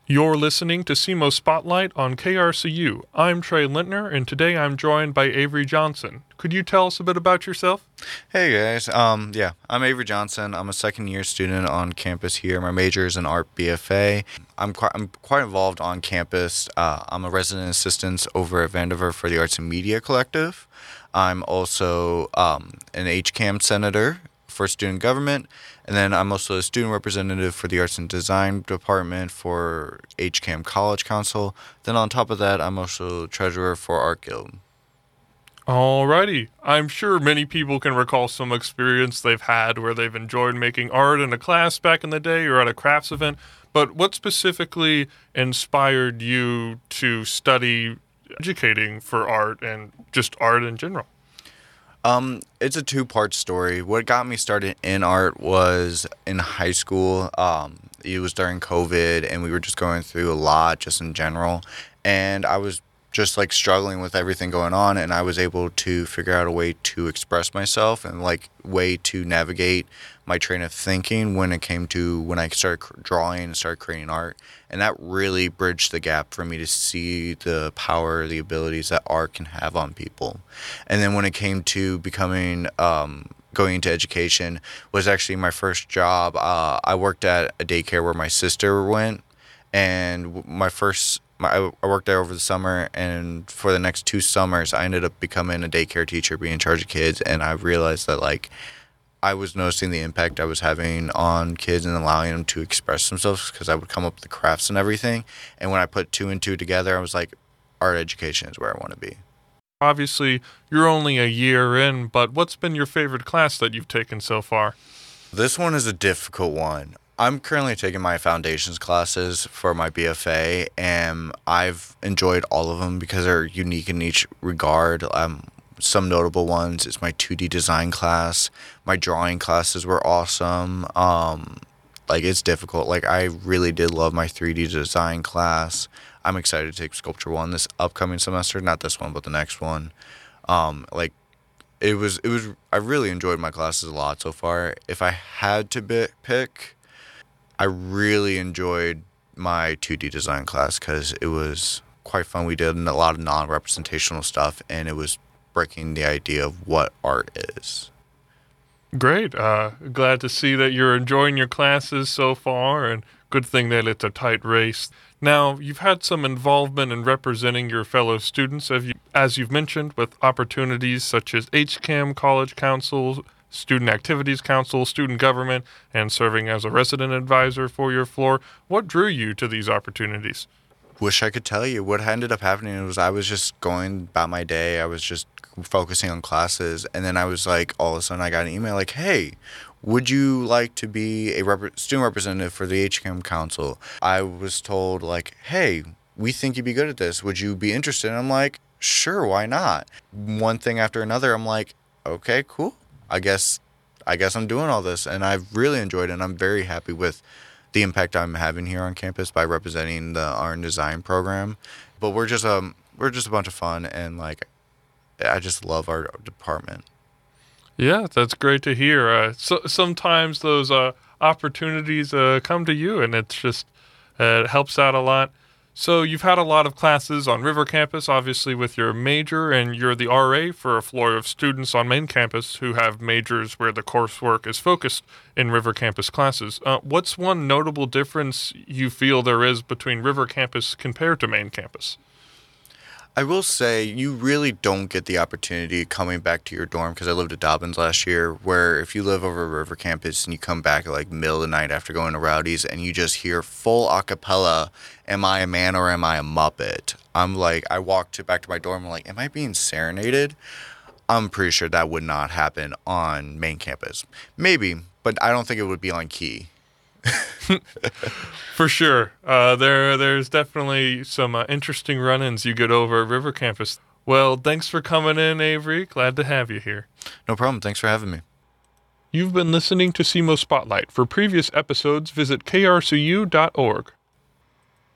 You're listening to SEMO Spotlight on KRCU. I'm Trey Lintner, and today I'm joined by Avery Johnson. Could you tell us a bit about yourself? Hey guys, I'm Avery Johnson. I'm a second-year student on campus here. My major is in Art BFA. I'm quite involved on campus. I'm a resident assistant over at Vandiver for the Arts and Media Collective. I'm also an HCAM senator for student government, and then I'm also a student representative for the Arts and Design Department for HCAM College Council. Then on top of that, I'm also treasurer for Art Guild. Alrighty. I'm sure many people can recall some experience they've had where they've enjoyed making art in a class back in the day or at a crafts event, but what specifically inspired you to study educating for art and just art in general? It's a two-part story. What got me started in art was in high school. It was during COVID, and we were just going through a lot just in general. And I was just like struggling with everything going on, and I was able to figure out a way to express myself and like way to navigate my train of thinking when it came to when I started drawing and started creating art. And that really bridged the gap for me to see the power, the abilities that art can have on people. And then when it came to becoming going into education was actually my first job. I worked at a daycare where my sister went, and I worked there over the summer, and for the next 2 summers, I ended up becoming a daycare teacher, being in charge of kids, and I realized that, like, I was noticing the impact I was having on kids and allowing them to express themselves because I would come up with the crafts and everything, and when I put 2 and 2 together, I was like, art education is where I want to be. Obviously, you're only a year in, but what's been your favorite class that you've taken so far? This one is a difficult one. I'm currently taking my foundations classes for my BFA, and I've enjoyed all of them because they're unique in each regard. Some notable ones is my 2D design class. My drawing classes were awesome. It's difficult. Like, I really did love my 3D design class. I'm excited to take Sculpture 1 this upcoming semester. Not this one, but the next one. I really enjoyed my classes a lot so far. If I had to pick, I really enjoyed my 2D design class because it was quite fun. We did a lot of non-representational stuff, and it was breaking the idea of what art is. Great. Glad to see that you're enjoying your classes so far, and good thing that it's a tight race. Now, you've had some involvement in representing your fellow students, as you've mentioned, with opportunities such as HCAM, College Council, Student Activities Council, Student Government, and serving as a resident advisor for your floor. What drew you to these opportunities? Wish I could tell you. What ended up happening was I was just going about my day. I was just focusing on classes, and then I was like, all of a sudden I got an email like, hey, would you like to be a student representative for the HCAM Council? I was told like, hey, we think you'd be good at this. Would you be interested? And I'm like, sure, why not? One thing after another, I'm like, okay, cool. I guess I'm doing all this, and I've really enjoyed it, and I'm very happy with the impact I'm having here on campus by representing the art and design program. But we're just a bunch of fun, and like I just love our department. Yeah, that's great to hear. Sometimes those opportunities come to you, and it's just it helps out a lot. So you've had a lot of classes on River Campus, obviously with your major, and you're the RA for a floor of students on main campus who have majors where the coursework is focused in River Campus classes. What's one notable difference you feel there is between River Campus compared to main campus? I will say you really don't get the opportunity coming back to your dorm because I lived at Dobbins last year, where if you live over at River Campus and you come back at like middle of the night after going to Rowdy's and you just hear full a cappella, am I a man or am I a Muppet? I'm like, I walked back to my dorm, I'm like, am I being serenaded? I'm pretty sure that would not happen on main campus. Maybe, but I don't think it would be on key. For sure. There's definitely some interesting run-ins you get over at River Campus. Well, thanks for coming in, Avery. Glad to have you here. No problem. Thanks for having me. You've been listening to SEMO Spotlight. For previous episodes, visit krcu.org.